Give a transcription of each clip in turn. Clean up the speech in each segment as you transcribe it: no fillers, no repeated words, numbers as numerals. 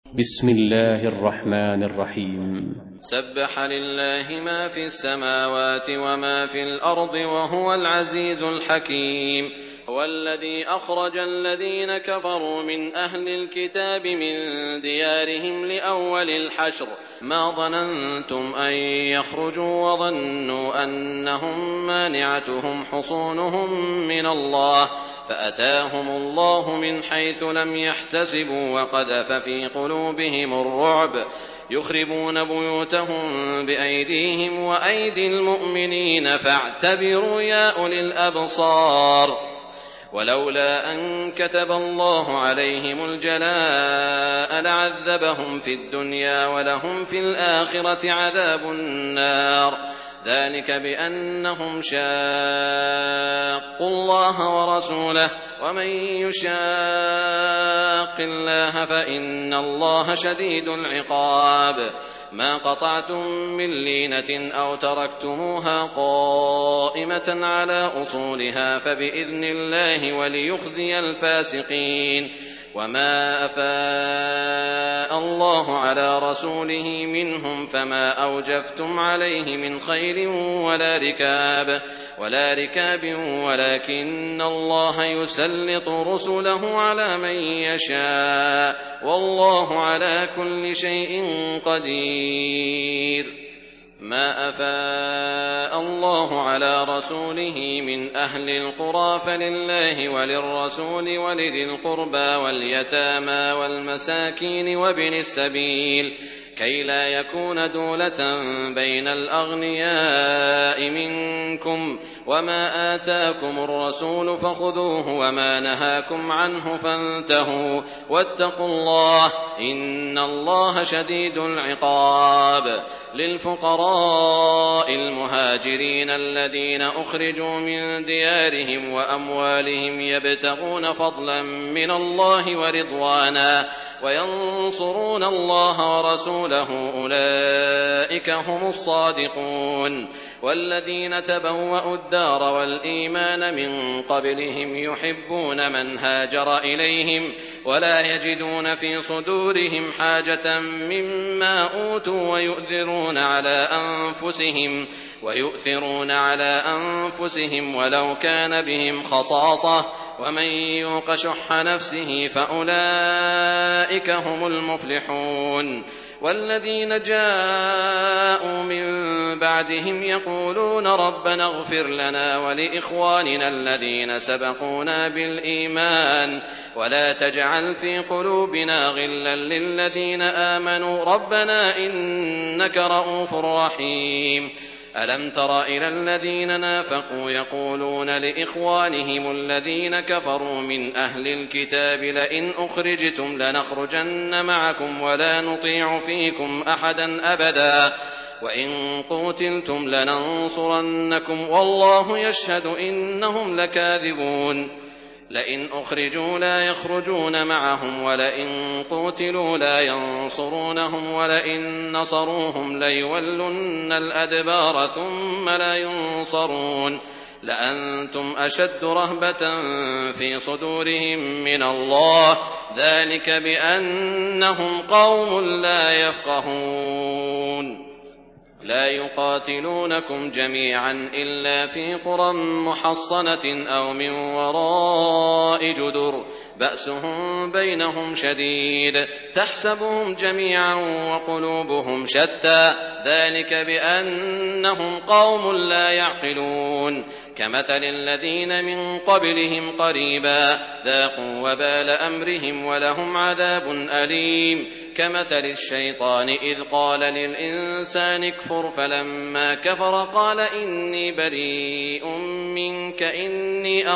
بسم الله الرحمن الرحيم. سبح لله ما في السماوات وما في الأرض وهو العزيز الحكيم. هو الذي أخرج الذين كفروا من أهل الكتاب من ديارهم لأول الحشر ما ظننتم أن يخرجوا وظنوا أنهم مانعتهم حصونهم من الله فأتاهم الله من حيث لم يحتسبوا وقذف في قلوبهم الرعب يخربون بيوتهم بأيديهم وأيدي المؤمنين فاعتبروا يا أولي الأبصار. ولولا أن كتب الله عليهم الجلاء لعذبهم في الدنيا ولهم في الآخرة عذاب النار ذلك بأنهم شاقوا الله ورسوله ومن يشاق الله فإن الله شديد العقاب. ما قطعتم من لينة أو تركتموها قائمة على أصولها فبإذن الله وليخزي الفاسقين. وما أفاء الله على رسوله منهم فما أوجفتم عليه من خيل ولا ركاب ولكن الله يسلط رسله على من يشاء والله على كل شيء قدير. ما أفاء الله على رسوله من أهل القرى فلله وللرسول ولذي القربى واليتامى والمساكين وابن السبيل كي لا يكون دولة بين الأغنياء منكم وما آتاكم الرسول فخذوه وما نهاكم عنه فانتهوا واتقوا الله إن الله شديد العقاب. للفقراء المهاجرين الذين أخرجوا من ديارهم وأموالهم يبتغون فضلا من الله ورضوانا وينصرون الله ورسوله أولئك هم الصادقون. والذين تبوأوا الدار والإيمان من قبلهم يحبون من هاجر إليهم ولا يجدون في صدورهم حاجة مما أوتوا ويؤثرون على أنفسهم ولو كان بهم خصاصة ومن يوق شح نفسه فأولئك هم المفلحون. والذين جاءوا من بعدهم يقولون ربنا اغفر لنا ولإخواننا الذين سبقونا بالإيمان ولا تجعل في قلوبنا غلا للذين آمنوا ربنا إنك رؤوف رحيم. ألم تر إلى الذين نافقوا يقولون لإخوانهم الذين كفروا من أهل الكتاب لئن أخرجتم لنخرجن معكم ولا نطيع فيكم أحدا أبدا وإن قوتلتم لننصرنكم والله يشهد إنهم لكاذبون. لئن أخرجوا لا يخرجون معهم ولئن قوتلوا لا ينصرونهم ولئن نصروهم ليولن الأدبار ثم لا ينصرون لأنتم أشد رهبة في صدورهم من الله ذلك بأنهم قوم لا يفقهون. لا يقاتلونكم جميعا إلا في قرى محصنة أو من وراء جدر بأسهم بينهم شديد تحسبهم جميعا وقلوبهم شتى ذلك بأنهم قوم لا يعقلون. كمثل الذين من قبلهم قريبا ذاقوا وبال أمرهم ولهم عذاب أليم. كمثل الشيطان إذ قال للإنسان اكفر فلما كفر قال إني بريء منك إني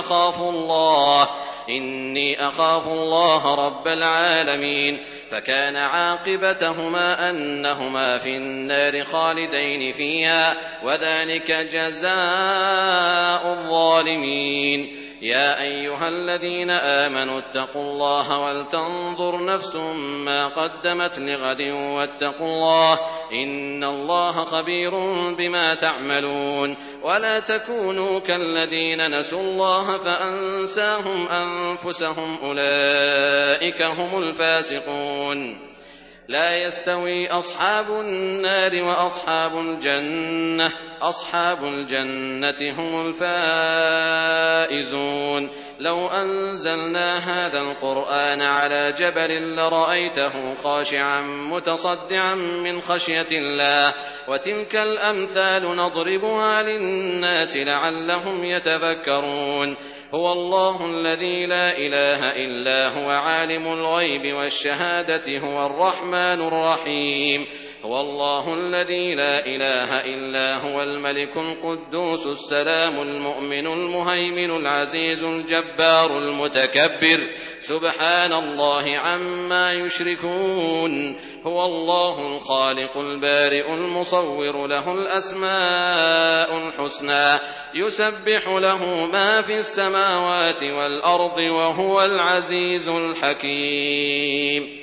أخاف الله رب العالمين. فكان عاقبتهما أنهما في النار خالدين فيها وذلك جزاء الظالمين. يا أيها الذين آمنوا اتقوا الله ولتنظر نفس ما قدمت لغد واتقوا الله إن الله خبير بما تعملون. ولا تكونوا كالذين نسوا الله فأنساهم أنفسهم أولئك هم الفاسقون. لا يستوي أصحاب النار وأصحاب الجنة أصحاب الجنة هم الفائزون لو أنزلنا هذا القرآن على جبل لرأيته خاشعا متصدعا من خشية الله وتلك الأمثال نضربها للناس لعلهم يتفكرون هو الله الذي لا إله إلا هو عالم الغيب والشهادة هو الرحمن الرحيم هو الله الذي لا إله إلا هو الملك القدوس السلام المؤمن المهيمن العزيز الجبار المتكبر سبحان الله عما يشركون هو الله الخالق البارئ المصور له الأسماء الحسنى يسبح له ما في السماوات والأرض وهو العزيز الحكيم